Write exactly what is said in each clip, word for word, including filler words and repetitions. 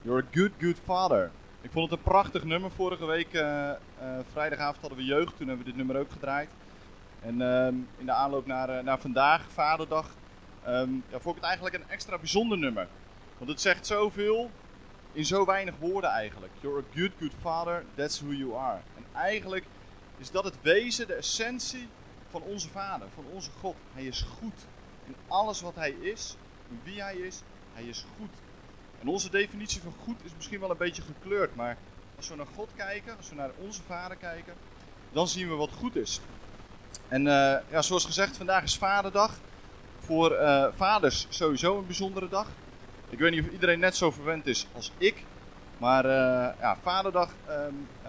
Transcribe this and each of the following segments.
You're a good, good father. Ik vond het een prachtig nummer. Vorige week, uh, uh, vrijdagavond, hadden we jeugd. Toen hebben we dit nummer ook gedraaid. En uh, in de aanloop naar, uh, naar vandaag, Vaderdag, um, ja, vond ik het eigenlijk een extra bijzonder nummer. Want het zegt zoveel in zo weinig woorden eigenlijk. You're a good, good father, that's who you are. En eigenlijk is dat het wezen, de essentie van onze Vader, van onze God. Hij is goed. In alles wat hij is, in wie hij is, hij is goed. En onze definitie van goed is misschien wel een beetje gekleurd, maar als we naar God kijken, als we naar onze Vader kijken, dan zien we wat goed is. En uh, ja, zoals gezegd, vandaag is Vaderdag. Voor uh, vaders sowieso een bijzondere dag. Ik weet niet of iedereen net zo verwend is als ik, maar uh, ja, Vaderdag um, uh,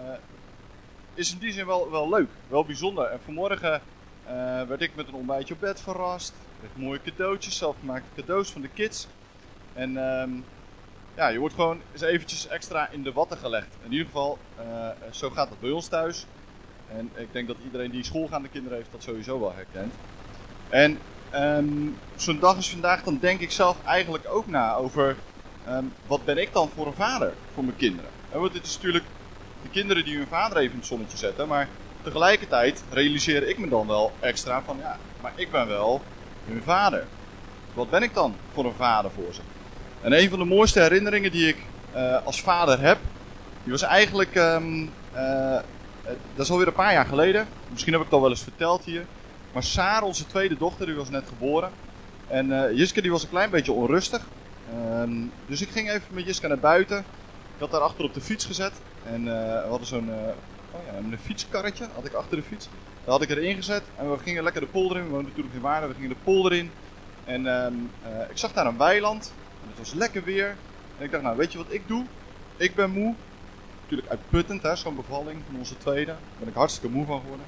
is in die zin wel, wel leuk, wel bijzonder. En vanmorgen uh, werd ik met een ontbijtje op bed verrast. Ik kreeg mooie cadeautjes, zelfgemaakte cadeaus van de kids. En um, ja, je wordt gewoon eens eventjes extra in de watten gelegd. In ieder geval, uh, zo gaat het bij ons thuis. En ik denk dat iedereen die schoolgaande kinderen heeft dat sowieso wel herkent. En um, zo'n dag als vandaag, dan denk ik zelf eigenlijk ook na over um, wat ben ik dan voor een vader voor mijn kinderen. En want het is natuurlijk de kinderen die hun vader even in het zonnetje zetten. Maar tegelijkertijd realiseer ik me dan wel extra van ja, maar ik ben wel hun vader. Wat ben ik dan voor een vader voor ze? En een van de mooiste herinneringen die ik uh, als vader heb, die was eigenlijk, um, uh, dat is alweer een paar jaar geleden. Misschien heb ik het al wel eens verteld hier. Maar Saar, onze tweede dochter, die was net geboren. En uh, Jiska die was een klein beetje onrustig. Um, dus ik ging even met Jiska naar buiten. Ik had haar achter op de fiets gezet. En uh, we hadden zo'n uh, oh ja, een fietskarretje, had ik achter de fiets. Daar had ik erin gezet en we gingen lekker de polder in. We woonden natuurlijk in Waarden, we gingen de polder in. En um, uh, ik zag daar een weiland. En het was lekker weer. En ik dacht, nou weet je wat ik doe? Ik ben moe. Natuurlijk uitputtend, hè, zo'n bevalling van onze tweede. Daar ben ik hartstikke moe van geworden.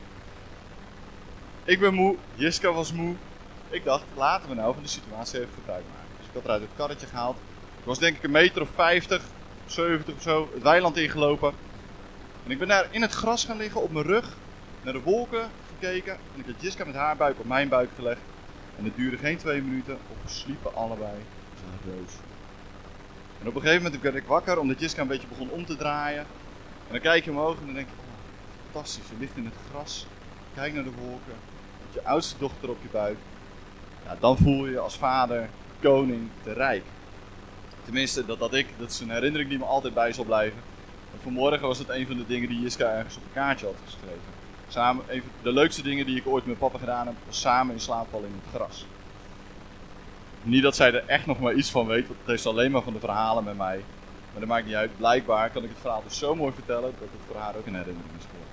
Ik ben moe, Jiska was moe. Ik dacht, laten we nou van de situatie even gebruik maken. Dus ik had eruit het karretje gehaald. Ik was denk ik een meter of vijftig, zeventig of zo, het weiland ingelopen. En ik ben daar in het gras gaan liggen, op mijn rug, naar de wolken gekeken. En ik had Jiska met haar buik op mijn buik gelegd. En het duurde geen twee minuten of we sliepen allebei als een reus. En op een gegeven moment werd ik wakker omdat Jiska een beetje begon om te draaien. En dan kijk je omhoog en dan denk je, oh, fantastisch, je ligt in het gras. Kijk naar de wolken, met je oudste dochter op je buik. Ja, dan voel je je als vader, koning, te rijk. Tenminste, dat had ik, dat is een herinnering die me altijd bij zal blijven. En vanmorgen was het een van de dingen die Jiska ergens op een kaartje had geschreven. Samen, een van de leukste dingen die ik ooit met papa gedaan heb, was samen in slaap vallen in het gras. Niet dat zij er echt nog maar iets van weet, want het heeft alleen maar van de verhalen met mij. Maar dat maakt niet uit. Blijkbaar kan ik het verhaal dus zo mooi vertellen dat het voor haar ook een herinnering is geworden.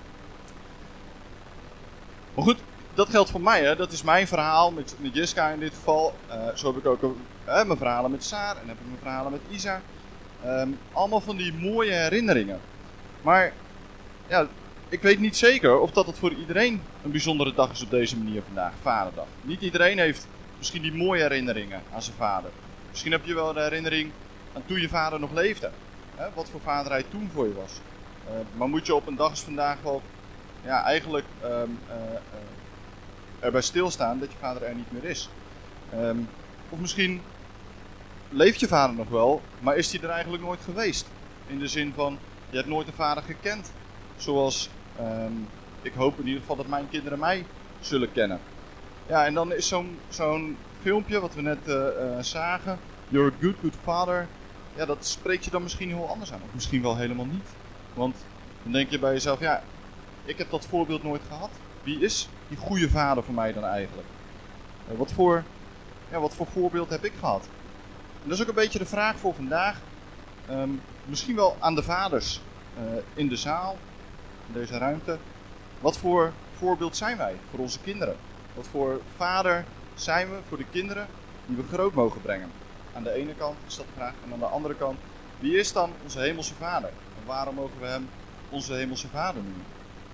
Maar goed, dat geldt voor mij. Hè. Dat is mijn verhaal met, met Jiska in dit geval. Uh, zo heb ik ook uh, mijn verhalen met Saar en heb ik mijn verhalen met Isa. Um, allemaal van die mooie herinneringen. Maar ja, ik weet niet zeker of dat het voor iedereen een bijzondere dag is op deze manier vandaag, Vaderdag. Niet iedereen heeft misschien die mooie herinneringen aan zijn vader. Misschien heb je wel een herinnering aan toen je vader nog leefde. Hè? Wat voor vader hij toen voor je was. Uh, maar moet je op een dag als vandaag wel ja, eigenlijk um, uh, uh, erbij stilstaan dat je vader er niet meer is. Um, of misschien leeft je vader nog wel, maar is hij er eigenlijk nooit geweest. In de zin van, je hebt nooit een vader gekend. Zoals um, ik hoop in ieder geval dat mijn kinderen mij zullen kennen. Ja, en dan is zo'n, zo'n filmpje wat we net uh, uh, zagen, You're a good, good father. Ja, dat spreekt je dan misschien heel anders aan. Of misschien wel helemaal niet. Want dan denk je bij jezelf, ja, ik heb dat voorbeeld nooit gehad. Wie is die goede vader voor mij dan eigenlijk? Uh, wat, voor, ja, wat voor voorbeeld heb ik gehad? En dat is ook een beetje de vraag voor vandaag. Um, misschien wel aan de vaders uh, in de zaal, in deze ruimte. Wat voor voorbeeld zijn wij voor onze kinderen? Wat voor vader zijn we voor de kinderen die we groot mogen brengen? Aan de ene kant is dat de vraag. En aan de andere kant, wie is dan onze hemelse vader? En waarom mogen we hem onze hemelse vader noemen?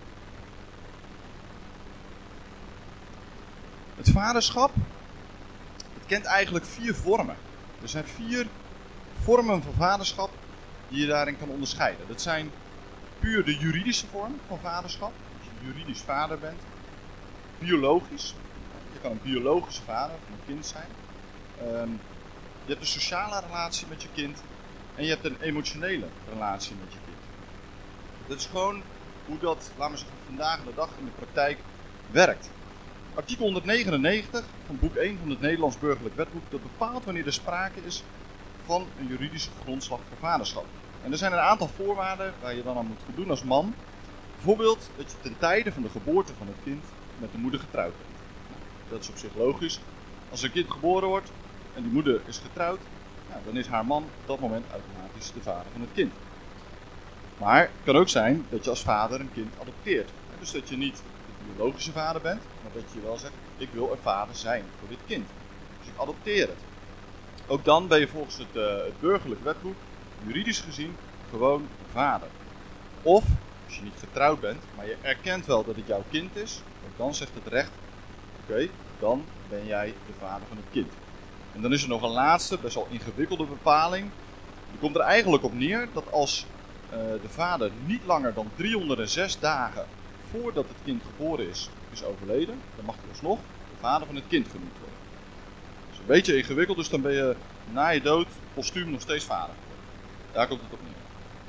Het vaderschap, het kent eigenlijk vier vormen. Er zijn vier vormen van vaderschap die je daarin kan onderscheiden. Dat zijn puur de juridische vorm van vaderschap. Als je juridisch vader bent. Biologisch. Je kan een biologische vader van een kind zijn. Um, je hebt een sociale relatie met je kind. en je hebt een emotionele relatie met je kind. Dat is gewoon hoe dat, laten we zeggen, vandaag de dag in de praktijk werkt. Artikel honderdnegenennegentig van boek één van het Nederlands Burgerlijk Wetboek, dat bepaalt wanneer er sprake is van een juridische grondslag voor vaderschap. En er zijn een aantal voorwaarden waar je dan aan moet voldoen als man. Bijvoorbeeld dat je ten tijde van de geboorte van het kind met de moeder getrouwd bent. Nou, dat is op zich logisch. Als een kind geboren wordt en die moeder is getrouwd, nou, dan is haar man op dat moment automatisch de vader van het kind. Maar het kan ook zijn dat je als vader een kind adopteert. Dus dat je niet de biologische vader bent, maar dat je wel zegt, ik wil een vader zijn voor dit kind. Dus ik adopteer het. Ook dan ben je volgens het, uh, het burgerlijk wetboek juridisch gezien gewoon vader. Of, als je niet getrouwd bent, maar je erkent wel dat het jouw kind is, ook dan zegt het recht, oké, okay, dan ben jij de vader van het kind. En dan is er nog een laatste, best wel ingewikkelde bepaling. Die komt er eigenlijk op neer dat als uh, de vader niet langer dan driehonderdzes dagen voordat het kind geboren is, is overleden, dan mag hij alsnog de vader van het kind genoemd worden. Dat is een beetje ingewikkeld, dus dan ben je na je dood postuum nog steeds vader geworden. Daar komt het op neer.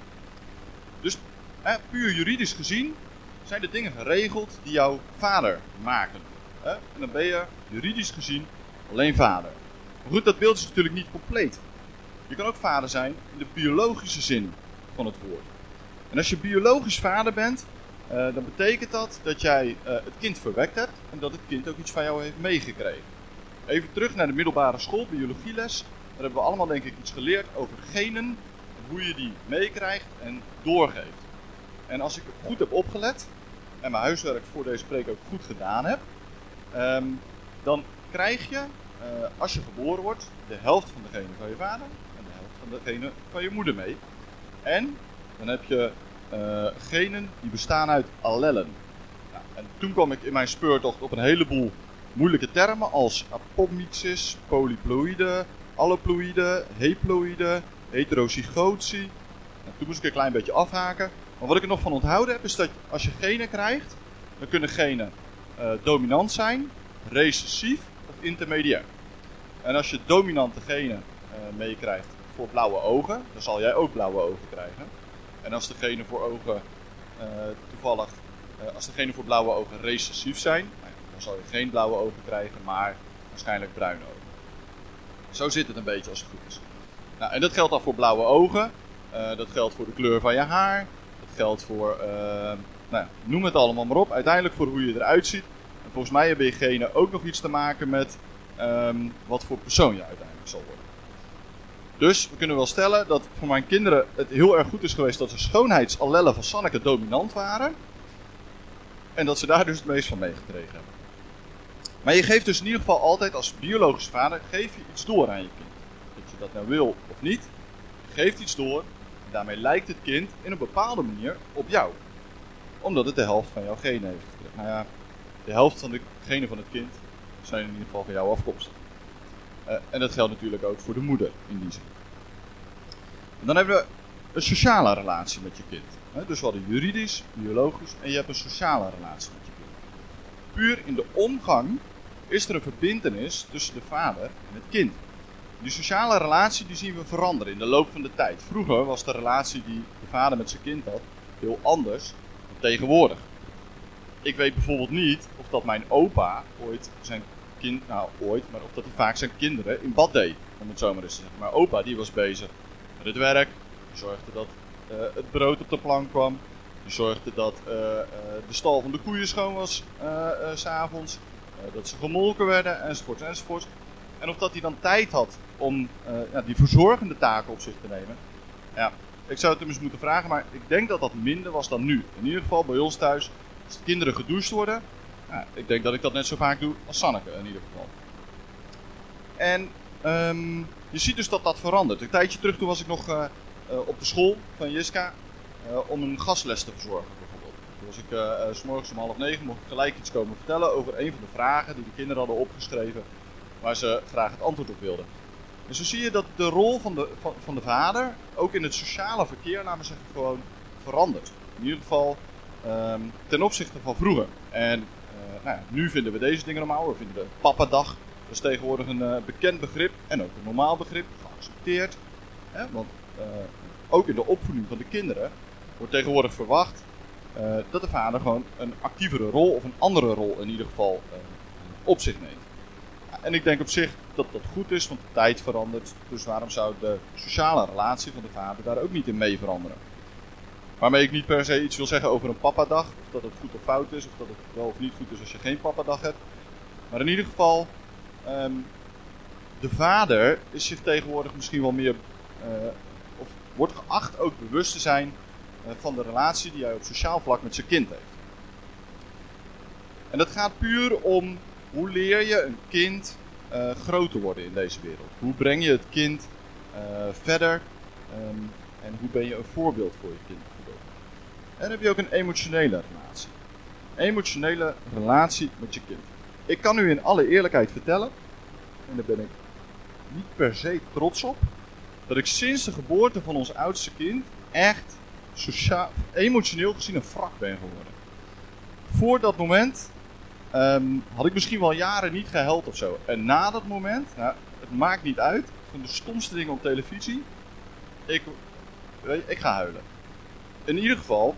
Dus eh, puur juridisch gezien zijn de dingen geregeld die jou vader maken. Eh? En dan ben je juridisch gezien alleen vader. Maar goed, dat beeld is natuurlijk niet compleet. Je kan ook vader zijn in de biologische zin van het woord. En als je biologisch vader bent, uh, dan betekent dat dat jij uh, het kind verwekt hebt en dat het kind ook iets van jou heeft meegekregen. Even terug naar de middelbare school, biologieles. Daar hebben we allemaal denk ik iets geleerd over genen en hoe je die meekrijgt en doorgeeft. En als ik goed heb opgelet en mijn huiswerk voor deze preek ook goed gedaan heb, um, dan krijg je, uh, als je geboren wordt, de helft van de genen van je vader en de helft van de genen van je moeder mee. En dan heb je uh, genen die bestaan uit allellen. Nou, en toen kwam ik in mijn speurtocht op een heleboel moeilijke termen als apomixis, polyploïde, alloploïde, haploïde, heterozygotie. En toen moest ik een klein beetje afhaken. Maar wat ik er nog van onthouden heb is dat als je genen krijgt, dan kunnen genen uh, dominant zijn, recessief of intermediair. En als je dominante genen uh, meekrijgt voor blauwe ogen, dan zal jij ook blauwe ogen krijgen. En als de genen voor ogen uh, toevallig, uh, als de genen voor blauwe ogen recessief zijn, nou, dan zal je geen blauwe ogen krijgen, maar waarschijnlijk bruine ogen. Zo zit het een beetje als het goed is. Nou, en dat geldt dan voor blauwe ogen, uh, dat geldt voor de kleur van je haar, dat geldt voor, uh, nou, noem het allemaal maar op, uiteindelijk voor hoe je eruit ziet. En volgens mij hebben je genen ook nog iets te maken met um, wat voor persoon je uiteindelijk zal worden. Dus we kunnen wel stellen dat voor mijn kinderen het heel erg goed is geweest dat de schoonheidsallellen van Sanneke dominant waren. En dat ze daar dus het meest van meegekregen hebben. Maar je geeft dus in ieder geval altijd als biologisch vader, geef je iets door aan je kind. Dat je dat nou wil of niet, je geeft iets door en daarmee lijkt het kind in een bepaalde manier op jou. Omdat het de helft van jouw genen heeft gekregen. Nou ja, de helft van de genen van het kind zijn in ieder geval van jou afkomstig. Uh, en dat geldt natuurlijk ook voor de moeder in die zin. En dan hebben we een sociale relatie met je kind. He, dus we hadden juridisch, biologisch en je hebt een sociale relatie met je kind. Puur in de omgang is er een verbintenis tussen de vader en het kind. Die sociale relatie die zien we veranderen in de loop van de tijd. Vroeger was de relatie die de vader met zijn kind had heel anders dan tegenwoordig. Ik weet bijvoorbeeld niet of dat mijn opa ooit zijn kind, nou ooit, maar of dat hij vaak zijn kinderen in bad deed, om het zo maar eens te zeggen. Maar opa die was bezig met het werk, die zorgde dat uh, het brood op de plank kwam, die zorgde dat uh, uh, de stal van de koeien schoon was uh, uh, 's avonds, uh, dat ze gemolken werden, enzovoorts, enzovoorts. En of dat hij dan tijd had om uh, ja, die verzorgende taken op zich te nemen, ja, ik zou het hem eens moeten vragen, maar ik denk dat dat minder was dan nu. In ieder geval bij ons thuis, als de kinderen gedoucht worden, ja, ik denk dat ik dat net zo vaak doe als Sanneke in ieder geval. En um, je ziet dus dat dat verandert. Een tijdje terug toen was ik nog uh, uh, op de school van Jiska uh, om een gastles te verzorgen bijvoorbeeld. Toen was ik uh, uh, 's morgens om half negen, mocht ik gelijk iets komen vertellen over een van de vragen die de kinderen hadden opgeschreven, waar ze graag het antwoord op wilden. En zo zie je dat de rol van de, van, van de vader, ook in het sociale verkeer, laten we zeggen, gewoon verandert. In ieder geval um, ten opzichte van vroeger. En uh, nou ja, nu vinden we deze dingen normaal. We vinden de papadag, dat is tegenwoordig een uh, bekend begrip en ook een normaal begrip, geaccepteerd. Hè? Want uh, ook in de opvoeding van de kinderen, wordt tegenwoordig verwacht uh, dat de vader gewoon een actievere rol, of een andere rol in ieder geval, uh, op zich neemt. En ik denk op zich dat dat goed is, want de tijd verandert. Dus waarom zou de sociale relatie van de vader daar ook niet in mee veranderen? Waarmee ik niet per se iets wil zeggen over een papadag. Of dat het goed of fout is, of dat het wel of niet goed is als je geen papadag hebt. Maar in ieder geval, um, de vader is zich tegenwoordig misschien wel meer, uh, of wordt geacht ook bewust te zijn uh, van de relatie die hij op sociaal vlak met zijn kind heeft. En dat gaat puur om, hoe leer je een kind uh, groot te worden in deze wereld? Hoe breng je het kind uh, verder? Um, en hoe ben je een voorbeeld voor je kind? En dan heb je ook een emotionele relatie. Emotionele relatie met je kind. Ik kan u in alle eerlijkheid vertellen, en daar ben ik niet per se trots op, dat ik sinds de geboorte van ons oudste kind echt sociaal, emotioneel gezien een wrak ben geworden. Voor dat moment um, had ik misschien wel jaren niet gehuild of zo. En na dat moment, nou, het maakt niet uit, van de stomste dingen op televisie, ik, ik ga huilen. In ieder geval,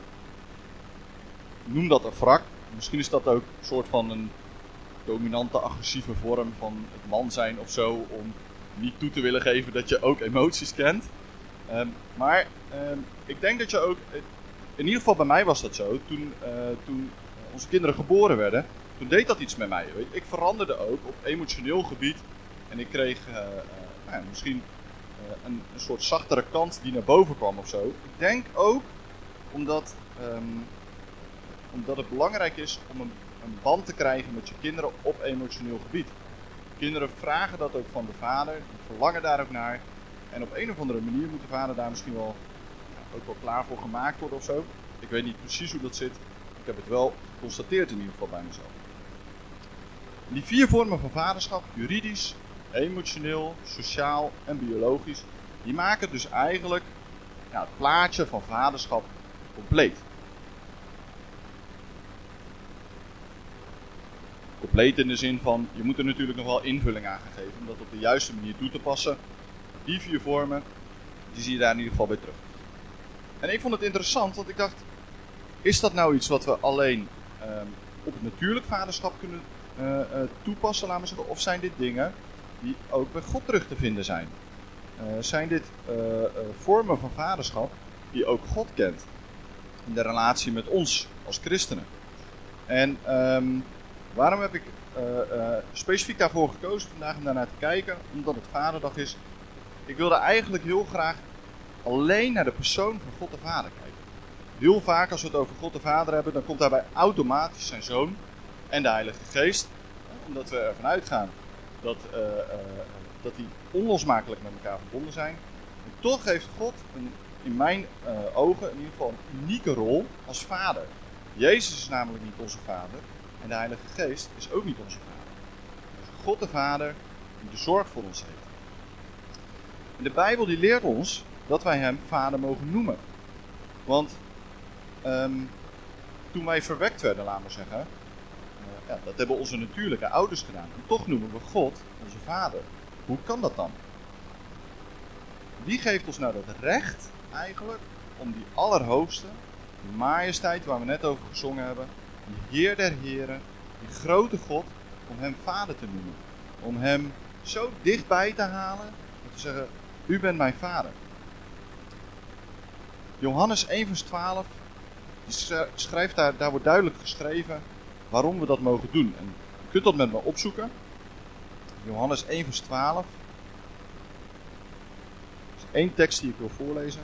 noem dat een wrak. Misschien is dat ook een soort van een dominante, agressieve vorm van het man zijn of zo, om niet toe te willen geven dat je ook emoties kent. Um, maar um, ik denk dat je ook, in ieder geval bij mij was dat zo, toen, uh, toen onze kinderen geboren werden, toen deed dat iets met mij. Weet je. Ik veranderde ook op emotioneel gebied en ik kreeg uh, uh, nou ja, misschien uh, een, een soort zachtere kant die naar boven kwam of zo. Ik denk ook omdat, um, omdat het belangrijk is om een, een band te krijgen met je kinderen op emotioneel gebied. Kinderen vragen dat ook van de vader, die verlangen daar ook naar. En op een of andere manier moet de vader daar misschien wel ja, ook wel klaar voor gemaakt worden of zo. Ik weet niet precies hoe dat zit. Ik heb het wel geconstateerd in ieder geval bij mezelf. Die vier vormen van vaderschap, juridisch, emotioneel, sociaal en biologisch, die maken dus eigenlijk ja, het plaatje van vaderschap compleet. Compleet in de zin van, je moet er natuurlijk nog wel invulling aan geven om dat op de juiste manier toe te passen. Die vier vormen, die zie je daar in ieder geval bij terug. En ik vond het interessant, want ik dacht, is dat nou iets wat we alleen uh, op het natuurlijk vaderschap kunnen uh, uh, toepassen, laten we zeggen, of zijn dit dingen die ook bij God terug te vinden zijn? Uh, zijn dit uh, uh, vormen van vaderschap die ook God kent in de relatie met ons als christenen? En um, waarom heb ik uh, uh, specifiek daarvoor gekozen vandaag om daarnaar te kijken? Omdat het Vaderdag is. Ik wilde eigenlijk heel graag alleen naar de persoon van God de Vader kijken. Heel vaak als we het over God de Vader hebben, dan komt daarbij automatisch zijn Zoon en de Heilige Geest. Omdat we ervan uitgaan dat, uh, uh, dat die onlosmakelijk met elkaar verbonden zijn. En toch heeft God een, in mijn uh, ogen in ieder geval een unieke rol als Vader. Jezus is namelijk niet onze Vader. En de Heilige Geest is ook niet onze Vader. Dus God de Vader die de zorg voor ons heeft. En de Bijbel die leert ons dat wij hem Vader mogen noemen. Want um, toen wij verwekt werden, laten we zeggen, uh, ja, dat hebben onze natuurlijke ouders gedaan. En toch noemen we God onze Vader. Hoe kan dat dan? Wie geeft ons nou dat recht eigenlijk om die Allerhoogste, die majesteit waar we net over gezongen hebben, die Heer der Heren, die grote God, om hem Vader te noemen. Om hem zo dichtbij te halen, om te zeggen, u bent mijn Vader. Johannes één vers twaalf, die schrijft daar, daar wordt duidelijk geschreven waarom we dat mogen doen. En je kunt dat met me opzoeken. Johannes één vers twaalf. Dat is één tekst die ik wil voorlezen.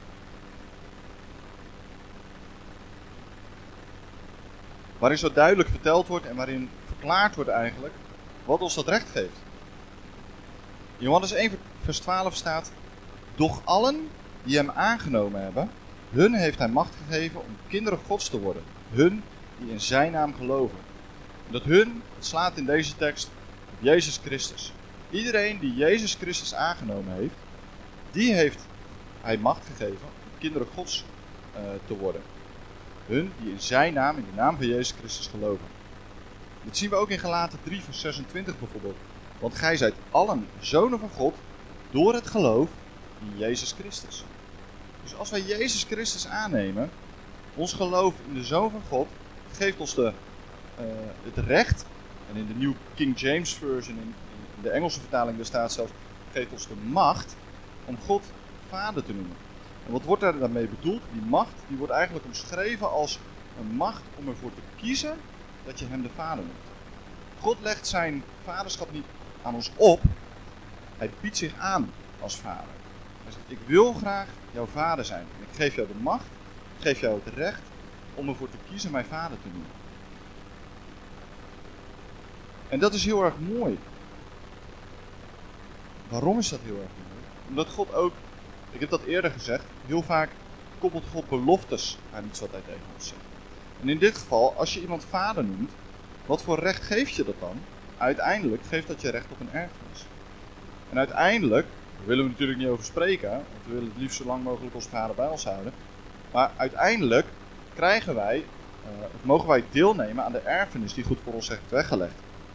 Waarin zo duidelijk verteld wordt en waarin verklaard wordt eigenlijk wat ons dat recht geeft. In Johannes één vers twaalf staat: doch allen die hem aangenomen hebben, hun heeft hij macht gegeven om kinderen Gods te worden. Hun die in zijn naam geloven. En dat hun, het slaat in deze tekst op Jezus Christus. Iedereen die Jezus Christus aangenomen heeft, die heeft hij macht gegeven om kinderen Gods uh, te worden. Hun die in zijn naam, in de naam van Jezus Christus geloven. Dat zien we ook in Galaten drie vers zesentwintig bijvoorbeeld. Want gij zijt allen zonen van God door het geloof in Jezus Christus. Dus als wij Jezus Christus aannemen, ons geloof in de Zoon van God, geeft ons de, uh, het recht, en in de New King James Version, in, in de Engelse vertaling, daar staat zelfs, geeft ons de macht om God Vader te noemen. En wat wordt daar daarmee bedoeld? Die macht, die wordt eigenlijk omschreven als een macht om ervoor te kiezen dat je hem de Vader noemt. God legt zijn vaderschap niet aan ons op, hij biedt zich aan als Vader. Hij zegt, ik wil graag jouw Vader zijn. En ik geef jou de macht, ik geef jou het recht om ervoor te kiezen mijn Vader te noemen. En dat is heel erg mooi. Waarom is dat heel erg mooi? Omdat God ook, ik heb dat eerder gezegd, heel vaak koppelt God beloftes aan iets wat hij tegen ons zegt. En in dit geval, als je iemand vader noemt, wat voor recht geeft je dat dan? Uiteindelijk geeft dat je recht op een erfenis. En uiteindelijk, daar willen we natuurlijk niet over spreken, want we willen het liefst zo lang mogelijk onze vader bij ons houden. Maar uiteindelijk krijgen wij, uh, of mogen wij deelnemen aan de erfenis die God voor ons heeft weggelegd.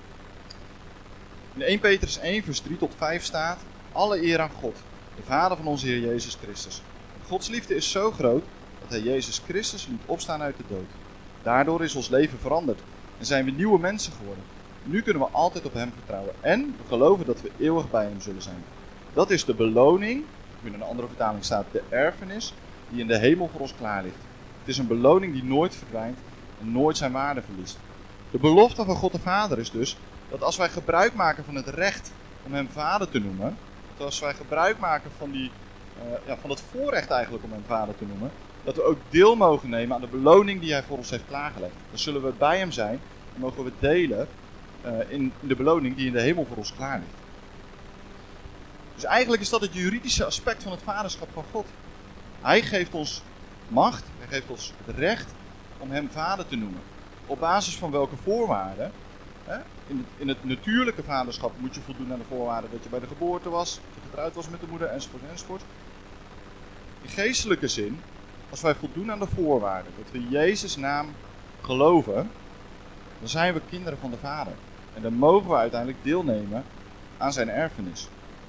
In eerste Petrus één vers drie tot vijf staat, alle eer aan God, de Vader van onze Heer Jezus Christus. Gods liefde is zo groot dat hij Jezus Christus liet opstaan uit de dood. Daardoor is ons leven veranderd en zijn we nieuwe mensen geworden. Nu kunnen we altijd op hem vertrouwen en we geloven dat we eeuwig bij hem zullen zijn. Dat is de beloning, in een andere vertaling staat de erfenis, die in de hemel voor ons klaar ligt. Het is een beloning die nooit verdwijnt en nooit zijn waarde verliest. De belofte van God de Vader is dus dat als wij gebruik maken van het recht om hem Vader te noemen, dat als wij gebruik maken van, die, uh, ja, van het voorrecht eigenlijk om hem Vader te noemen, dat we ook deel mogen nemen aan de beloning die hij voor ons heeft klaargelegd. Dan zullen we bij hem zijn en mogen we delen uh, in, in de beloning die in de hemel voor ons klaar ligt. Dus eigenlijk is dat het juridische aspect van het vaderschap van God. Hij geeft ons macht, hij geeft ons het recht om hem Vader te noemen. Op basis van welke voorwaarden? Hè? In, het, in het natuurlijke vaderschap moet je voldoen aan de voorwaarden dat je bij de geboorte was, dat je getrouwd was met de moeder, enzovoort, enzovoort. In geestelijke zin, als wij voldoen aan de voorwaarden, dat we in Jezus' naam geloven, dan zijn we kinderen van de Vader. En dan mogen we uiteindelijk deelnemen aan zijn erfenis.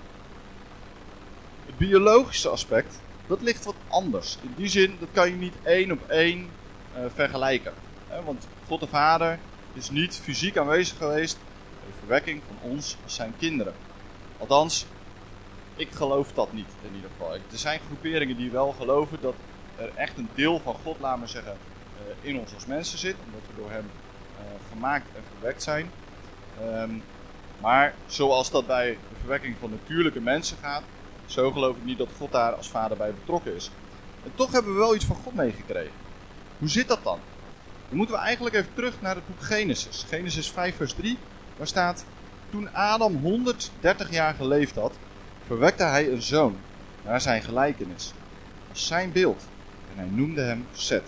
Het biologische aspect, dat ligt wat anders. In die zin, dat kan je niet één op één uh, vergelijken. Hè? Want God de Vader is niet fysiek aanwezig geweest bij de verwekking van ons als zijn kinderen. Althans, ik geloof dat niet in ieder geval. Er zijn groeperingen die wel geloven dat er echt een deel van God, laat maar zeggen, uh, in ons als mensen zit. Omdat we door hem uh, gemaakt en verwekt zijn. Um, maar zoals dat bij de verwekking van natuurlijke mensen gaat, zo geloof ik niet dat God daar als vader bij betrokken is. En toch hebben we wel iets van God meegekregen. Hoe zit dat dan? Dan moeten we eigenlijk even terug naar het boek Genesis. Genesis vijf vers drie, waar staat: toen Adam honderddertig jaar geleefd had, verwekte hij een zoon naar zijn gelijkenis, als zijn beeld. En hij noemde hem Seth.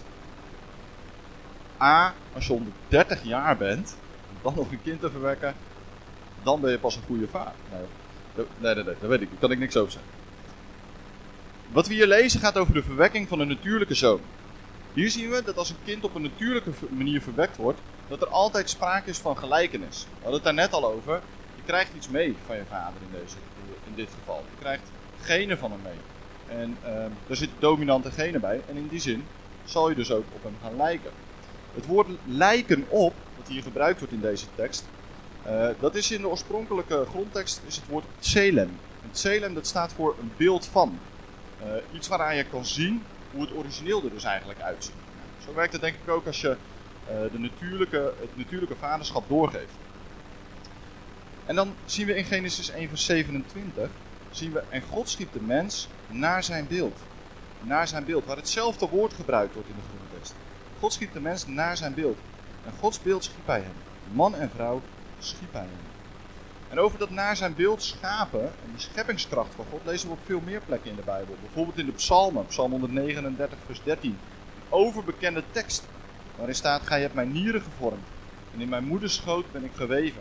A, als je honderddertig jaar bent, om dan nog een kind te verwekken, dan ben je pas een goede vader. Nee, nee, nee, nee, dat weet ik, daar kan ik niks over zeggen. Wat we hier lezen gaat over de verwekking van een natuurlijke zoon. Hier zien we dat als een kind op een natuurlijke manier verwekt wordt, dat er altijd sprake is van gelijkenis. We hadden het daar net al over. Je krijgt iets mee van je vader in, deze, in dit geval. Je krijgt genen van hem mee. En uh, daar zitten dominante genen bij. En in die zin zal je dus ook op hem gaan lijken. Het woord lijken op, dat hier gebruikt wordt in deze tekst, uh, dat is in de oorspronkelijke grondtekst is het woord tselem. En tselem, dat staat voor een beeld van. Uh, iets waaraan je kan zien hoe het origineel er dus eigenlijk uitziet. Zo werkt het denk ik ook als je uh, de natuurlijke, het natuurlijke vaderschap doorgeeft. En dan zien we in Genesis één vers zevenentwintig, zien we, en God schiep de mens naar zijn beeld. Naar zijn beeld, waar hetzelfde woord gebruikt wordt in de grondtekst. God schiep de mens naar zijn beeld. En Gods beeld schiep hij hem. Man en vrouw schiep hij hem. En over dat naar zijn beeld schapen en die scheppingskracht van God lezen we op veel meer plekken in de Bijbel. Bijvoorbeeld in de Psalmen, Psalm honderdnegenendertig vers dertien. Een overbekende tekst waarin staat: gij hebt mijn nieren gevormd en in mijn moeders schoot ben ik geweven.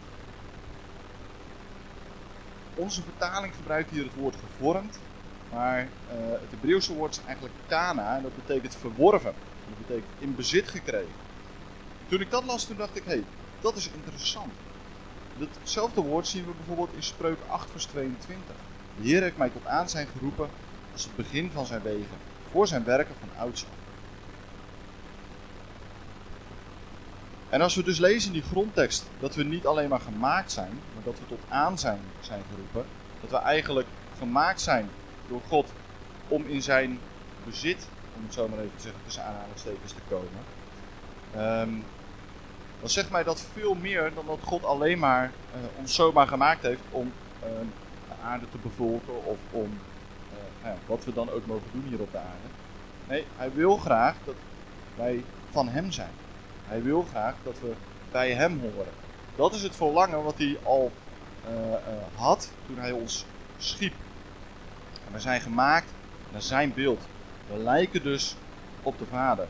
Onze vertaling gebruikt hier het woord gevormd, maar uh, het Hebreeuwse woord is eigenlijk kana en dat betekent verworven. Dat betekent in bezit gekregen. Toen ik dat las, toen dacht ik, hé, hey, dat is interessant. Datzelfde woord zien we bijvoorbeeld in Spreuken acht vers tweeëntwintig. De Heer heeft mij tot aanzijn geroepen als het begin van zijn wegen, voor zijn werken van ouds af. En als we dus lezen in die grondtekst dat we niet alleen maar gemaakt zijn, maar dat we tot aanzijn zijn geroepen, dat we eigenlijk gemaakt zijn door God om in zijn bezit, om het zo maar even te zeggen, tussen aanhalingstekens te komen, um, dan zegt mij dat veel meer dan dat God alleen maar uh, ons zomaar gemaakt heeft om uh, de aarde te bevolken of om uh, nou ja, wat we dan ook mogen doen hier op de aarde. Nee, hij wil graag dat wij van hem zijn. Hij wil graag dat we bij hem horen. Dat is het verlangen wat hij al uh, uh, had toen hij ons schiep. En we zijn gemaakt naar zijn beeld. We lijken dus op de Vader.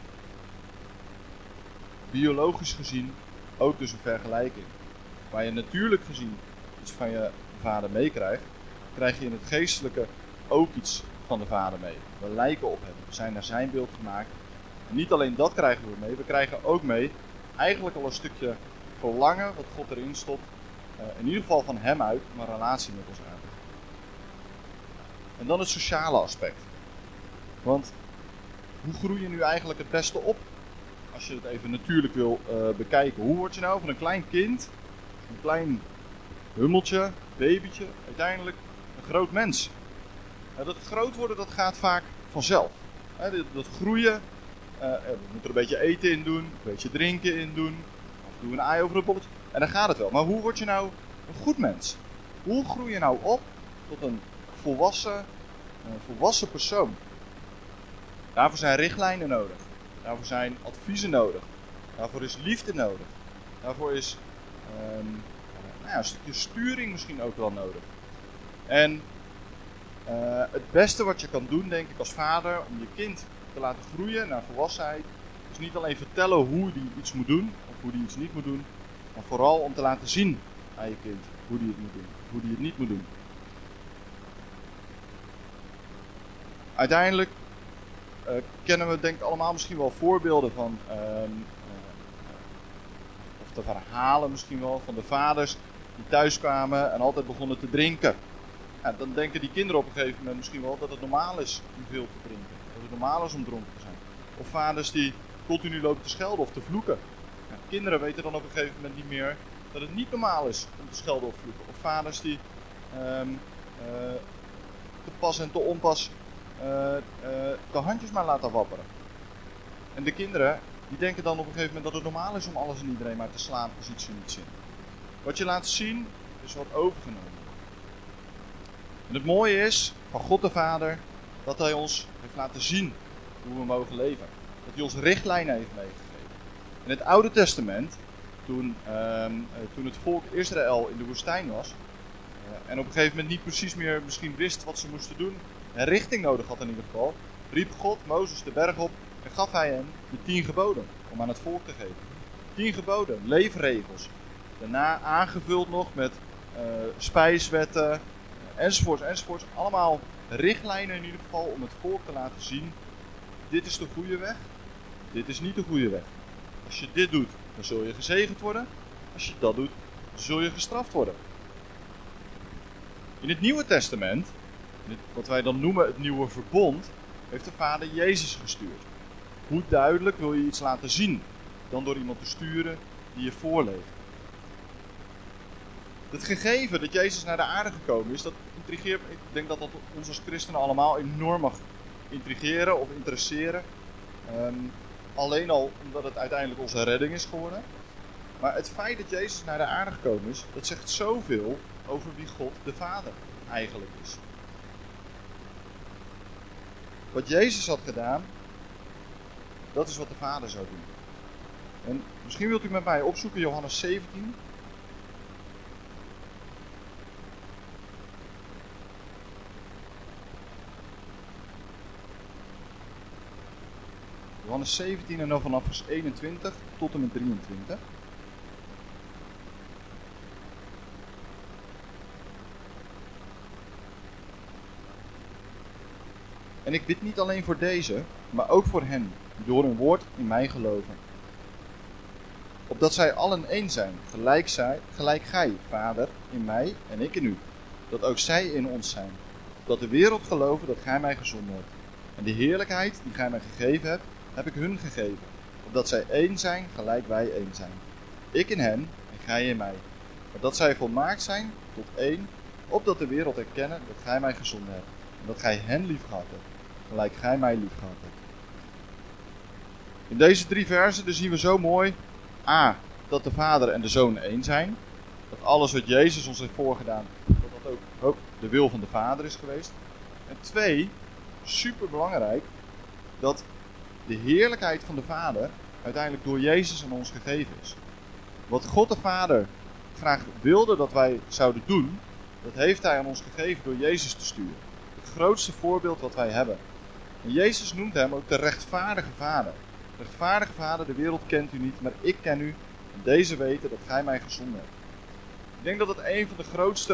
Biologisch gezien ook dus een vergelijking. Waar je natuurlijk gezien iets van je vader meekrijgt, krijg je in het geestelijke ook iets van de Vader mee. We lijken op hem. We zijn naar zijn beeld gemaakt. En niet alleen dat krijgen we mee, we krijgen ook mee eigenlijk al een stukje verlangen wat God erin stopt. Uh, in ieder geval van hem uit om een relatie met ons aan te gaan. En dan het sociale aspect. Want hoe groei je nu eigenlijk het beste op? Als je het even natuurlijk wil uh, bekijken. Hoe word je nou van een klein kind, een klein hummeltje, babytje, uiteindelijk een groot mens? Uh, dat groot worden, dat gaat vaak vanzelf. Uh, dat, dat groeien, uh, we moeten er een beetje eten in doen, een beetje drinken in doen. Of doen we een ei over het bolletje. En dan gaat het wel. Maar hoe word je nou een goed mens? Hoe groei je nou op tot een volwassen, een volwassen persoon? Daarvoor zijn richtlijnen nodig. Daarvoor zijn adviezen nodig. Daarvoor is liefde nodig. Daarvoor is um, nou ja, een stukje sturing misschien ook wel nodig. En uh, het beste wat je kan doen, denk ik als vader, om je kind te laten groeien naar volwassenheid, is niet alleen vertellen hoe die iets moet doen, of hoe die iets niet moet doen, maar vooral om te laten zien aan je kind hoe die het moet doen, hoe die het niet moet doen. Uiteindelijk Uh, kennen we denk ik allemaal misschien wel voorbeelden van, uh, uh, of de verhalen misschien wel, van de vaders die thuis kwamen en altijd begonnen te drinken. Ja, dan denken die kinderen op een gegeven moment misschien wel dat het normaal is om veel te drinken. Dat het normaal is om dronken te zijn. Of vaders die continu lopen te schelden of te vloeken. Ja, kinderen weten dan op een gegeven moment niet meer dat het niet normaal is om te schelden of vloeken. Of vaders die um, uh, te pas en te onpas Uh, uh, de handjes maar laten wapperen. En de kinderen die denken dan op een gegeven moment dat het normaal is om alles en iedereen maar te slaan als iets er niet zin. Wat je laat zien is wat overgenomen. En het mooie is van God de Vader dat hij ons heeft laten zien hoe we mogen leven. Dat hij ons richtlijnen heeft meegegeven. In het Oude Testament, toen, uh, uh, toen het volk Israël in de woestijn was uh, en op een gegeven moment niet precies meer misschien wist wat ze moesten doen, en richting nodig had in ieder geval, riep God Mozes de berg op en gaf hij hem de tien geboden om aan het volk te geven. Tien geboden, leefregels. Daarna aangevuld nog met uh, spijswetten, uh, enzovoorts, enzovoorts. Allemaal richtlijnen in ieder geval om het volk te laten zien, dit is de goede weg, dit is niet de goede weg. Als je dit doet, dan zul je gezegend worden. Als je dat doet, dan zul je gestraft worden. In het Nieuwe Testament, wat wij dan noemen het nieuwe verbond, heeft de Vader Jezus gestuurd. Hoe duidelijk wil je iets laten zien dan door iemand te sturen die je voorleeft? Het gegeven dat Jezus naar de aarde gekomen is, dat intrigeert me. Ik denk dat dat ons als christenen allemaal enorm mag intrigeren of interesseren. Um, alleen al omdat het uiteindelijk onze redding is geworden. Maar het feit dat Jezus naar de aarde gekomen is, dat zegt zoveel over wie God de Vader eigenlijk is. Wat Jezus had gedaan, dat is wat de Vader zou doen. En misschien wilt u met mij opzoeken Johannes zeventien. Johannes zeventien en dan vanaf vers eenentwintig tot en met drieëntwintig. En ik bid niet alleen voor deze, maar ook voor hen, die door hun woord in mij geloven. Opdat zij allen één zijn, gelijk, zij, gelijk gij, Vader, in mij en ik in u. dat ook zij in ons zijn. Dat de wereld geloven dat gij mij gezonden hebt. En de heerlijkheid die gij mij gegeven hebt, heb ik hun gegeven. Opdat zij één zijn, gelijk wij één zijn. Ik in hen en gij in mij. Maar dat zij volmaakt zijn tot één, opdat de wereld erkennen dat gij mij gezonden hebt. En dat gij hen lief gehad hebt, gelijk gij mij lief gehad hebt. In deze drie versen dus zien we zo mooi A, dat de Vader en de Zoon één zijn. Dat alles wat Jezus ons heeft voorgedaan, dat dat ook, ook de wil van de Vader is geweest. En twee, super belangrijk, dat de heerlijkheid van de Vader uiteindelijk door Jezus aan ons gegeven is. Wat God de Vader graag wilde dat wij zouden doen, dat heeft Hij aan ons gegeven door Jezus te sturen. Het grootste voorbeeld wat wij hebben. En Jezus noemt hem ook de rechtvaardige Vader. De rechtvaardige Vader, de wereld kent u niet, maar ik ken u. En deze weten dat gij mij gezonden hebt. Ik denk dat het een van de grootste,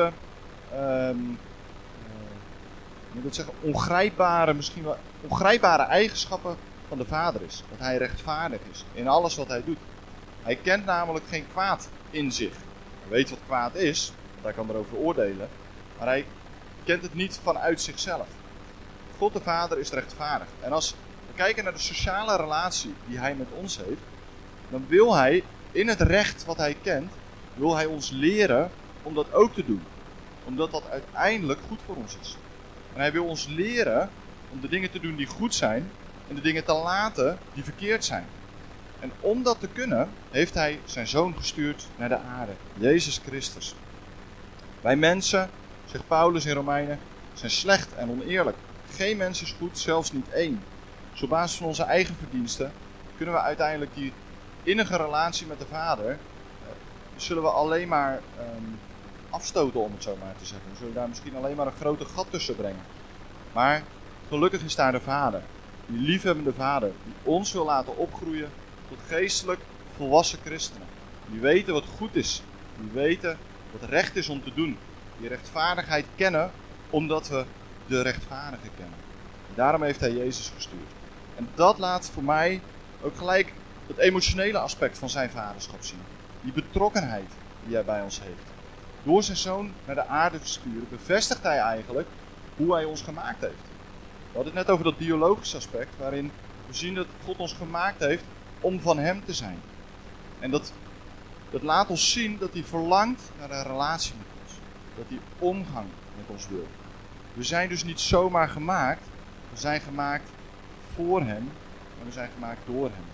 um, uh, ik moet zeggen, ongrijpbare, misschien wel ongrijpbare eigenschappen van de Vader is. Dat hij rechtvaardig is in alles wat hij doet. Hij kent namelijk geen kwaad in zich. Hij weet wat kwaad is, want hij kan erover oordelen. Maar hij kent het niet vanuit zichzelf. God de Vader is rechtvaardig. En als we kijken naar de sociale relatie die hij met ons heeft, dan wil hij in het recht wat hij kent, wil hij ons leren om dat ook te doen. Omdat dat uiteindelijk goed voor ons is. En hij wil ons leren om de dingen te doen die goed zijn en de dingen te laten die verkeerd zijn. En om dat te kunnen, heeft hij zijn Zoon gestuurd naar de aarde. Jezus Christus. Wij mensen, zegt Paulus in Romeinen, zijn slecht en oneerlijk. Geen mens is goed, zelfs niet één. Dus op basis van onze eigen verdiensten kunnen we uiteindelijk die innige relatie met de Vader, uh, zullen we alleen maar um, afstoten, om het zo maar te zeggen. We zullen daar misschien alleen maar een grote gat tussen brengen. Maar gelukkig is daar de Vader. Die liefhebbende Vader, die ons wil laten opgroeien tot geestelijk volwassen christenen. Die weten wat goed is. Die weten wat recht is om te doen. Die rechtvaardigheid kennen, omdat we de rechtvaardige kennen. En daarom heeft hij Jezus gestuurd. En dat laat voor mij ook gelijk het emotionele aspect van zijn vaderschap zien. Die betrokkenheid die hij bij ons heeft. Door zijn Zoon naar de aarde te sturen, bevestigt hij eigenlijk hoe hij ons gemaakt heeft. We hadden het net over dat biologische aspect, waarin we zien dat God ons gemaakt heeft om van hem te zijn. En dat, dat laat ons zien dat hij verlangt naar een relatie met ons. Dat hij omgang met ons wil. We zijn dus niet zomaar gemaakt, we zijn gemaakt voor hem, maar we zijn gemaakt door hem.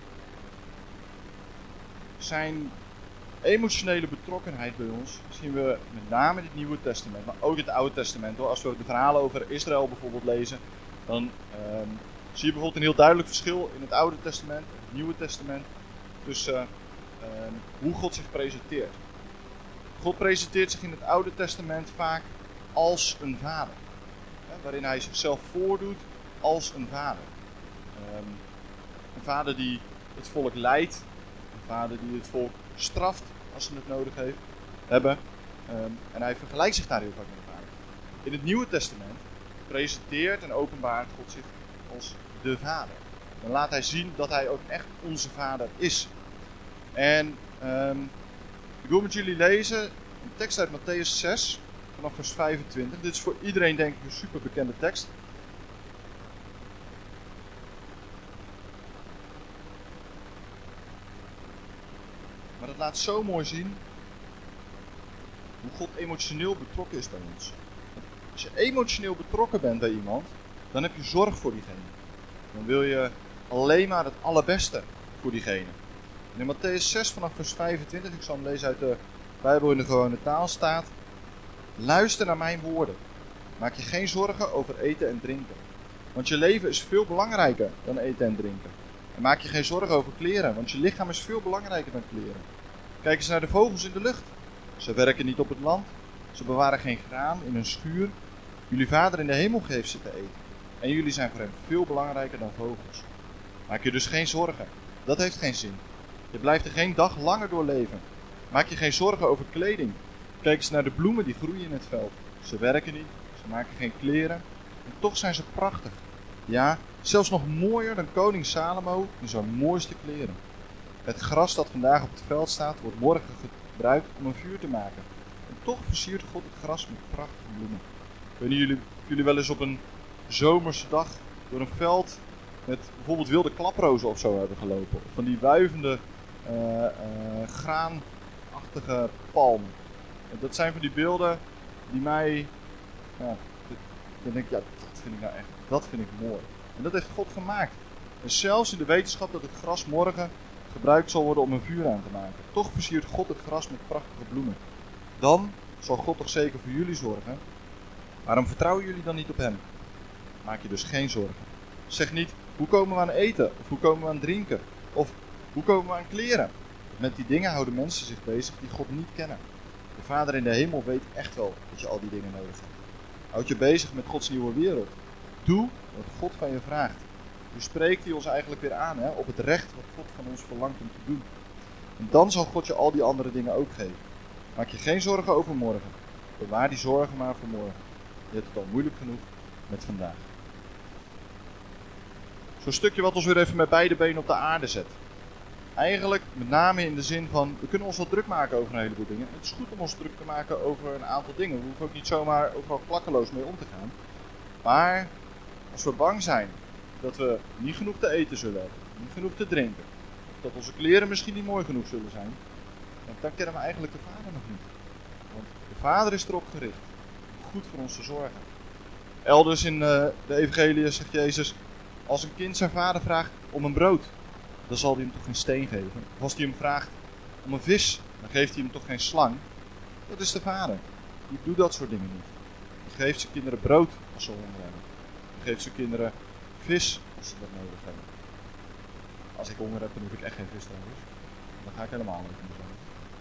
Zijn emotionele betrokkenheid bij ons zien we met name in het Nieuwe Testament, maar ook in het Oude Testament. Hoor. Als we de verhalen over Israël bijvoorbeeld lezen, dan um, zie je bijvoorbeeld een heel duidelijk verschil in het Oude Testament en het Nieuwe Testament tussen um, hoe God zich presenteert. God presenteert zich in het Oude Testament vaak als een vader, hè, waarin hij zichzelf voordoet als een vader. Um, een vader die het volk leidt, een vader die het volk straft als ze het nodig heeft, hebben. Um, en hij vergelijkt zich daar heel vaak met de Vader. In het Nieuwe Testament presenteert en openbaart God zich als de Vader. Dan laat hij zien dat hij ook echt onze Vader is. En um, ik wil met jullie lezen een tekst uit Mattheüs zes, vanaf vers vijfentwintig. Dit is voor iedereen denk ik een super bekende tekst. Maar het laat zo mooi zien hoe God emotioneel betrokken is bij ons. Als je emotioneel betrokken bent bij iemand, dan heb je zorg voor diegene. Dan wil je alleen maar het allerbeste voor diegene. En in Mattheüs zes vanaf vers vijfentwintig, ik zal hem lezen uit de Bijbel in de gewone taal, staat: luister naar mijn woorden. Maak je geen zorgen over eten en drinken. Want je leven is veel belangrijker dan eten en drinken. En maak je geen zorgen over kleren, want je lichaam is veel belangrijker dan kleren. Kijk eens naar de vogels in de lucht. Ze werken niet op het land. Ze bewaren geen graan in hun schuur. Jullie Vader in de hemel geeft ze te eten. En jullie zijn voor hem veel belangrijker dan vogels. Maak je dus geen zorgen. Dat heeft geen zin. Je blijft er geen dag langer door leven. Maak je geen zorgen over kleding. Kijk eens naar de bloemen die groeien in het veld. Ze werken niet. Ze maken geen kleren. En toch zijn ze prachtig. Ja, zelfs nog mooier dan koning Salomo in zijn mooiste kleren. Het gras dat vandaag op het veld staat, wordt morgen gebruikt om een vuur te maken. En toch versiert God het gras met prachtige bloemen. Ik weet niet jullie, of jullie wel eens op een zomerse dag door een veld met bijvoorbeeld wilde klaprozen of zo hebben gelopen. Of van die wuivende, uh, uh, graanachtige palmen. En dat zijn van die beelden die mij, ja, dan denk ik, ja, dat vind ik nou echt, dat vind ik mooi. En dat heeft God gemaakt. En zelfs in de wetenschap dat het gras morgen gebruikt zal worden om een vuur aan te maken. Toch versiert God het gras met prachtige bloemen. Dan zal God toch zeker voor jullie zorgen. Waarom vertrouwen jullie dan niet op hem? Maak je dus geen zorgen. Zeg niet, hoe komen we aan eten? Of hoe komen we aan drinken? Of hoe komen we aan kleren? Met die dingen houden mensen zich bezig die God niet kennen. De Vader in de hemel weet echt wel dat je al die dingen nodig hebt. Houd je bezig met Gods nieuwe wereld. Doe wat God van je vraagt. Nu spreekt hij ons eigenlijk weer aan, hè, op het recht wat God van ons verlangt om te doen. En dan zal God je al die andere dingen ook geven. Maak je geen zorgen over morgen. Bewaar die zorgen maar voor morgen. Je hebt het al moeilijk genoeg met vandaag. Zo'n stukje wat ons weer even met beide benen op de aarde zet. Eigenlijk met name in de zin van, we kunnen ons wel druk maken over een heleboel dingen. Het is goed om ons druk te maken over een aantal dingen. We hoeven ook niet zomaar overal klakkeloos mee om te gaan. Maar als we bang zijn dat we niet genoeg te eten zullen hebben, niet genoeg te drinken, of dat onze kleren misschien niet mooi genoeg zullen zijn, dan kennen we eigenlijk de Vader nog niet. Want de Vader is erop gericht om goed voor ons te zorgen. Elders in uh, de evangelie zegt Jezus, als een kind zijn vader vraagt om een brood, dan zal hij hem toch geen steen geven. Of als hij hem vraagt om een vis, dan geeft hij hem toch geen slang. Dat is de Vader. Die doet dat soort dingen niet. Die geeft zijn kinderen brood als ze honger hebben. Die geeft zijn kinderen vis als ze dat nodig hebben. Als ik honger heb, dan hoef ik echt geen vis trouwens. Dan ga ik helemaal niet meer zijn.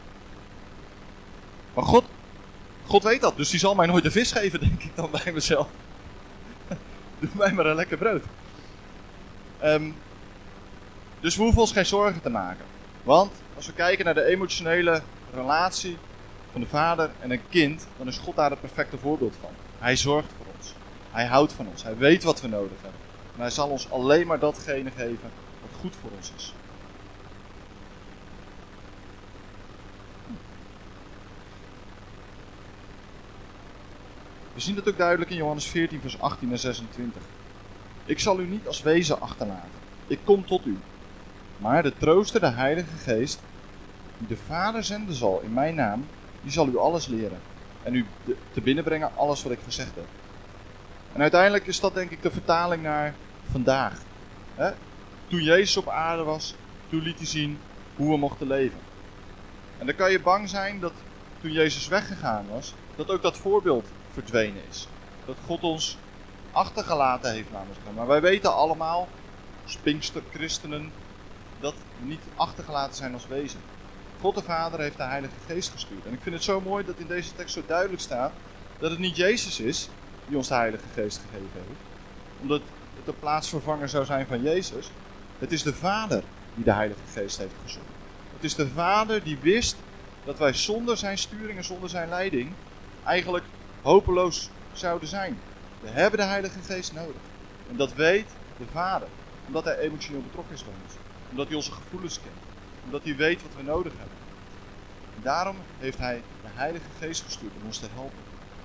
Maar God, God weet dat, dus die zal mij nooit de vis geven, denk ik dan bij mezelf. Doe mij maar een lekker brood. Um, dus we hoeven ons geen zorgen te maken. Want als we kijken naar de emotionele relatie van de vader en een kind, dan is God daar het perfecte voorbeeld van. Hij zorgt voor ons. Hij houdt van ons. Hij weet wat we nodig hebben. En hij zal ons alleen maar datgene geven wat goed voor ons is. We zien het ook duidelijk in Johannes veertien, vers achttien en zesentwintig. Ik zal u niet als wezen achterlaten. Ik kom tot u. Maar de trooster, de Heilige Geest, die de Vader zenden zal in mijn naam, die zal u alles leren. En u te binnenbrengen alles wat ik gezegd heb. En uiteindelijk is dat denk ik de vertaling naar vandaag. He? Toen Jezus op aarde was, toen liet hij zien hoe we mochten leven. En dan kan je bang zijn dat toen Jezus weggegaan was, dat ook dat voorbeeld verdwenen is. Dat God ons achtergelaten heeft namens hem. Maar wij weten allemaal, als Pinksterchristenen, dat we niet achtergelaten zijn als wezen. God de Vader heeft de Heilige Geest gestuurd. En ik vind het zo mooi dat in deze tekst zo duidelijk staat dat het niet Jezus is die ons de Heilige Geest gegeven heeft. Omdat het de plaatsvervanger zou zijn van Jezus. Het is de Vader die de Heilige Geest heeft gezonden. Het is de Vader die wist dat wij zonder zijn sturing en zonder zijn leiding eigenlijk hopeloos zouden zijn. We hebben de Heilige Geest nodig. En dat weet de Vader. Omdat hij emotioneel betrokken is bij ons. Omdat hij onze gevoelens kent. Omdat hij weet wat we nodig hebben. En daarom heeft hij de Heilige Geest gestuurd om ons te helpen.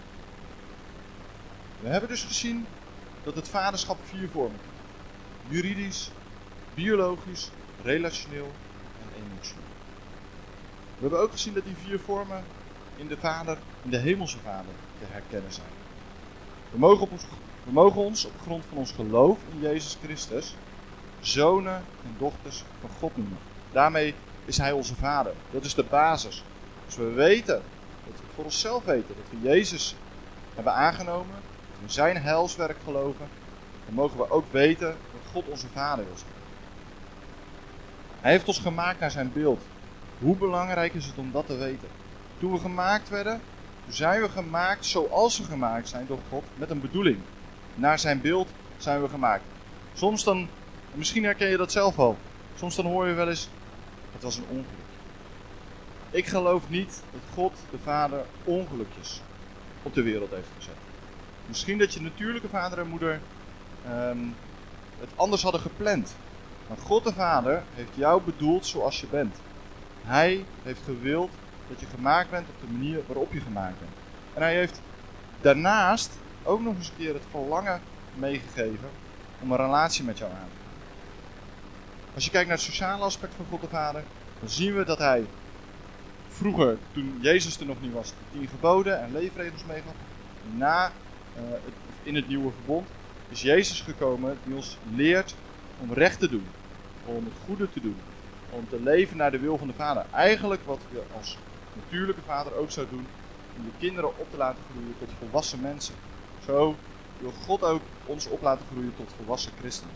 We hebben dus gezien dat het vaderschap vier vormen kent. Juridisch, biologisch, relationeel en emotioneel. We hebben ook gezien dat die vier vormen in de Vader, in de hemelse Vader te herkennen zijn. We mogen, op ons, we mogen ons op grond van ons geloof in Jezus Christus zonen en dochters van God noemen. Daarmee is hij onze Vader. Dat is de basis. Als we weten, dat we voor onszelf weten, dat we Jezus hebben aangenomen, dat we in zijn heilswerk geloven, dan mogen we ook weten dat God onze Vader is. Hij heeft ons gemaakt naar zijn beeld. Hoe belangrijk is het om dat te weten? Toen we gemaakt werden, toen zijn we gemaakt zoals we gemaakt zijn door God, met een bedoeling. Naar zijn beeld zijn we gemaakt. Soms dan, misschien herken je dat zelf al, soms dan hoor je wel eens, het was een ongeluk. Ik geloof niet dat God, de Vader, ongelukjes op de wereld heeft gezet. Misschien dat je natuurlijke vader en moeder um, het anders hadden gepland. Maar God de Vader heeft jou bedoeld zoals je bent. Hij heeft gewild dat je gemaakt bent op de manier waarop je gemaakt bent. En hij heeft daarnaast ook nog eens een keer het verlangen meegegeven om een relatie met jou aan te gaan. Als je kijkt naar het sociale aspect van God de Vader, dan zien we dat hij vroeger, toen Jezus er nog niet was, de tien geboden en leefregels meegaf. Na, uh, het, in het nieuwe verbond, is Jezus gekomen die ons leert om recht te doen, om het goede te doen, om te leven naar de wil van de Vader. Eigenlijk wat je als natuurlijke vader ook zou doen, om je kinderen op te laten groeien tot volwassen mensen. Zo wil God ook ons op laten groeien tot volwassen christenen.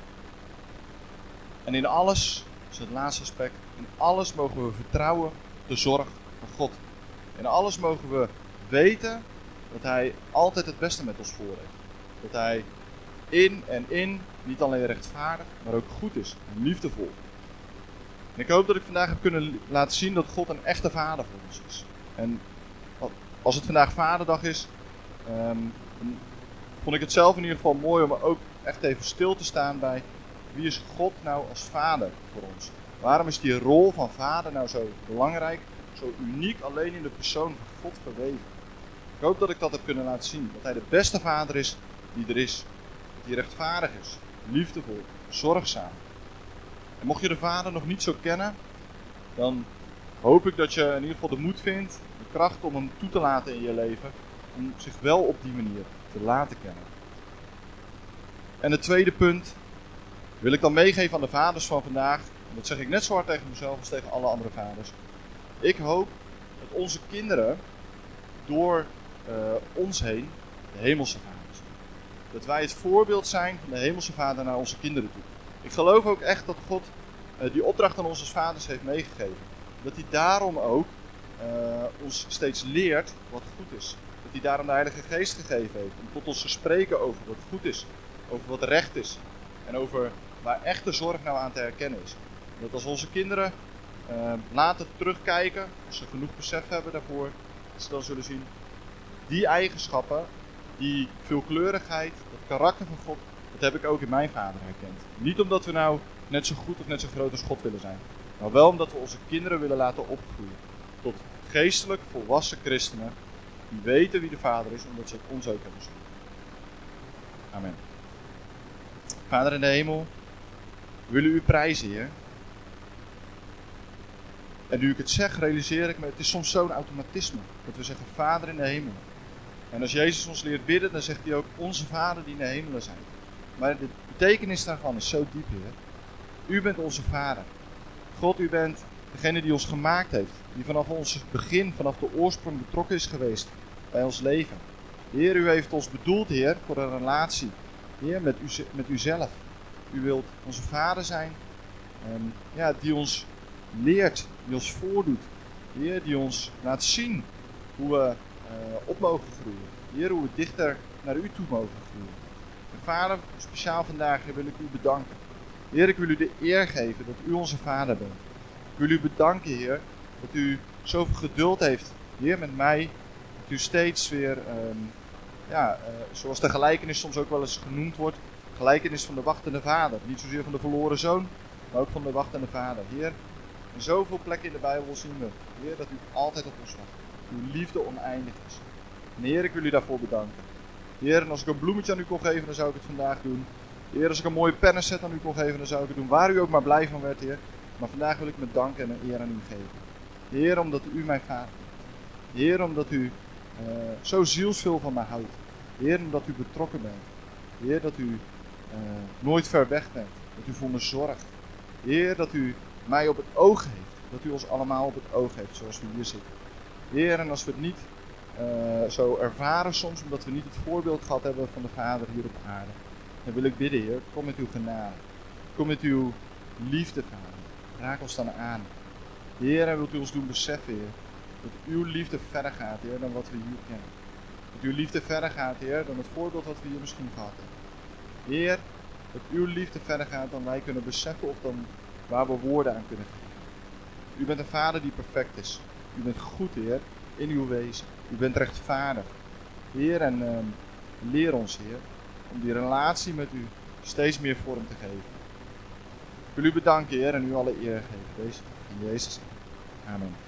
En in alles, dat is het laatste aspect, in alles mogen we vertrouwen op de zorg van God. In alles mogen we weten dat hij altijd het beste met ons voor heeft. Dat hij in en in niet alleen rechtvaardig, maar ook goed is en liefdevol. En ik hoop dat ik vandaag heb kunnen laten zien dat God een echte vader voor ons is. En als het vandaag Vaderdag is, um, vond ik het zelf in ieder geval mooi om ook echt even stil te staan bij wie is God nou als vader voor ons. Waarom is die rol van vader nou zo belangrijk, zo uniek alleen in de persoon van God verweven. Ik hoop dat ik dat heb kunnen laten zien. Dat hij de beste vader is die er is. Dat hij rechtvaardig is, liefdevol, zorgzaam. En mocht je de Vader nog niet zo kennen, dan hoop ik dat je in ieder geval de moed vindt, de kracht om hem toe te laten in je leven, om zich wel op die manier te laten kennen. En het tweede punt wil ik dan meegeven aan de vaders van vandaag, en dat zeg ik net zo hard tegen mezelf als tegen alle andere vaders. Ik hoop dat onze kinderen door uh, ons heen de hemelse vader zijn. Dat wij het voorbeeld zijn van de hemelse vader naar onze kinderen toe. Ik geloof ook echt dat God uh, die opdracht aan ons als vaders heeft meegegeven. Dat hij daarom ook uh, ons steeds leert wat goed is. Dat hij daarom de Heilige Geest gegeven heeft. Om tot ons te spreken over wat goed is. Over wat recht is. En over waar echte zorg nou aan te herkennen is. Dat als onze kinderen uh, later terugkijken, als ze genoeg besef hebben daarvoor, dat ze dan zullen zien, die eigenschappen, die veelkleurigheid, dat karakter van God, dat heb ik ook in mijn vader herkend. Niet omdat we nou net zo goed of net zo groot als God willen zijn, maar wel omdat we onze kinderen willen laten opgroeien tot geestelijk volwassen christenen die weten wie de Vader is, omdat ze het ons ook hebben gezien. Amen. Vader in de hemel, we willen u prijzen, Heer. En nu ik het zeg, realiseer ik me, het is soms zo'n automatisme. Dat we zeggen, Vader in de hemel. En als Jezus ons leert bidden, dan zegt hij ook, onze Vader die in de hemelen zijn. Maar de betekenis daarvan is zo diep, Heer. U bent onze Vader. God, u bent degene die ons gemaakt heeft. Die vanaf ons begin, vanaf de oorsprong betrokken is geweest bij ons leven. Heer, u heeft ons bedoeld, Heer, voor een relatie. Heer, met, u, met uzelf. U wilt onze Vader zijn. En, ja, die ons leert, die ons voordoet. Heer, die ons laat zien hoe we uh, op mogen groeien. Heer, hoe we dichter naar u toe mogen groeien. En Vader, speciaal vandaag wil ik u bedanken. Heer, ik wil u de eer geven dat u onze Vader bent. Ik wil u bedanken, Heer, dat u zoveel geduld heeft, Heer, met mij. Dat u steeds weer, um, ja, uh, zoals de gelijkenis soms ook wel eens genoemd wordt, gelijkenis van de wachtende vader. Niet zozeer van de verloren zoon, maar ook van de wachtende vader. Heer, in zoveel plekken in de Bijbel zien we, Heer, dat u altijd op ons wacht. Uw liefde oneindig is. En Heer, ik wil u daarvoor bedanken. Heer, en als ik een bloemetje aan u kon geven, dan zou ik het vandaag doen. Heer, als ik een mooie pennenset aan u kon geven, dan zou ik het doen. Waar u ook maar blij van werd, Heer. Maar vandaag wil ik met dank en een eer aan u geven. Heer, omdat u mijn vader bent. Heer, omdat u uh, zo zielsveel van mij houdt. Heer, omdat u betrokken bent. Heer, dat u uh, nooit ver weg bent. Dat u voor me zorgt. Heer, dat u mij op het oog heeft. Dat u ons allemaal op het oog heeft, zoals we hier zitten. Heer, en als we het niet uh, zo ervaren soms, omdat we niet het voorbeeld gehad hebben van de Vader hier op aarde, dan wil ik bidden, Heer, kom met uw genade. Kom met uw liefde, Vader. Raak ons dan aan. Heer, en wilt u ons doen beseffen, Heer, dat uw liefde verder gaat, Heer, dan wat we hier kennen. Dat uw liefde verder gaat, Heer, dan het voorbeeld wat we hier misschien gehad hebben. Heer, dat uw liefde verder gaat dan wij kunnen beseffen of dan waar we woorden aan kunnen geven. U bent een Vader die perfect is. U bent goed, Heer, in uw wezen. U bent rechtvaardig. Heer, en uh, leer ons, Heer, om die relatie met u steeds meer vorm te geven. Ik wil u bedanken, Heer, en u alle eer geven. Deze in Jezus' naam. Amen.